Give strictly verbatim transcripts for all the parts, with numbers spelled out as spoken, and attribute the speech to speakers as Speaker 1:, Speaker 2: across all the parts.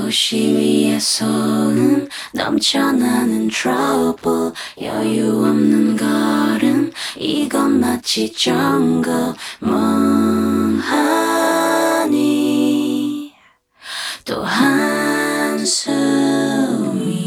Speaker 1: 도시 위에서는 넘쳐나는 trouble. 여유 없는 걸음 이건 마치 jungle. 멍하니 또 한숨이.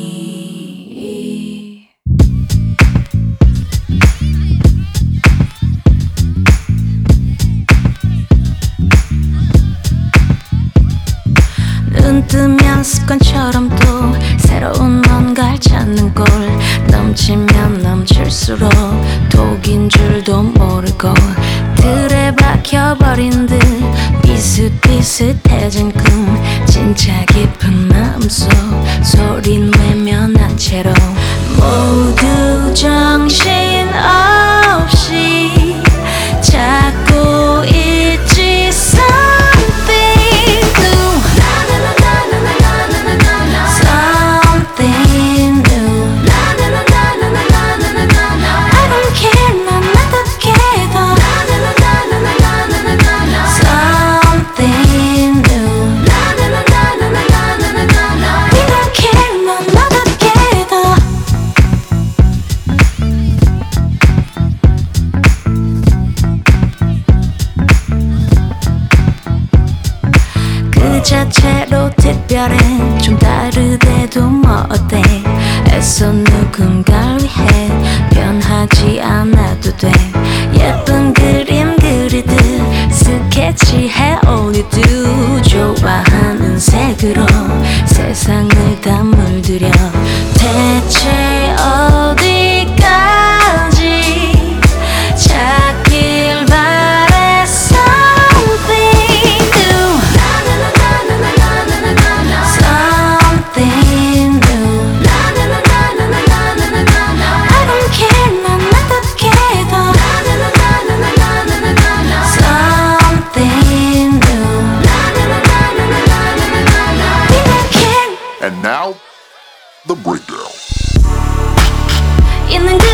Speaker 1: 눈 뜨면 습관처럼 또 새로운 뭔가를 찾는 꼴. 넘치면 넘칠수록 독인 줄도 모르고 틀에 박혀버린 듯 비슷비슷해진 꿈. 진짜 깊은 마음속 소린 외면한 채로 모두 정신없이 찾고 있지. 그 자체로 특별해. 좀 다르대도 뭐 어때. 애써 누군가를 위해 변하지 않아도 돼. 예쁜 그림 그리듯 스케치해 올리도 좋아하는 색으로 세상을 다 물들여. 대체 어디까지 찾길 바래. Something new, something new. I don't care 난 어떻게 해도 something new. We don't care.
Speaker 2: And now, the breakdown.
Speaker 1: 있는 그